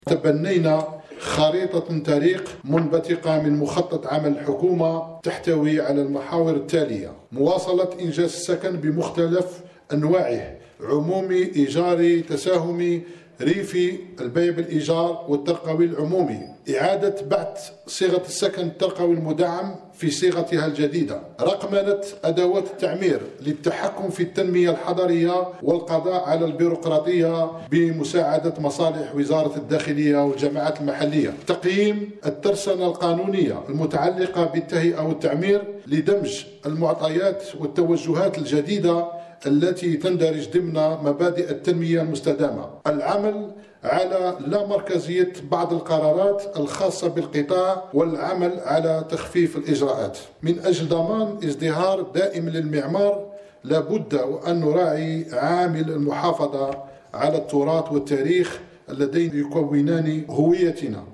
تبنينا خريطة طريق منبثقة من مخطط عمل الحكومة تحتوي على المحاور التالية: مواصلة إنجاز السكن بمختلف أنواعه، عمومي، إيجاري، تساهمي، ريفي، البيع بالإيجار والترقوي العمومي، إعادة بعث صيغة السكن الترقوي المدعم في صيغتها الجديدة، رقمنة أدوات التعمير للتحكم في التنمية الحضرية والقضاء على البيروقراطية بمساعدة مصالح وزارة الداخلية والجماعات المحلية، تقييم الترسانة القانونية المتعلقة بالتهيئة والتعمير لدمج المعطيات والتوجهات الجديدة التي تندرج ضمن مبادئ التنمية المستدامة، العمل على لا مركزية بعض القرارات الخاصة بالقطاع والعمل على تخفيف الإجراءات. من أجل ضمان ازدهار دائم للمعمار لابد وأن نراعي عامل المحافظة على التراث والتاريخ اللذين يكونان هويتنا.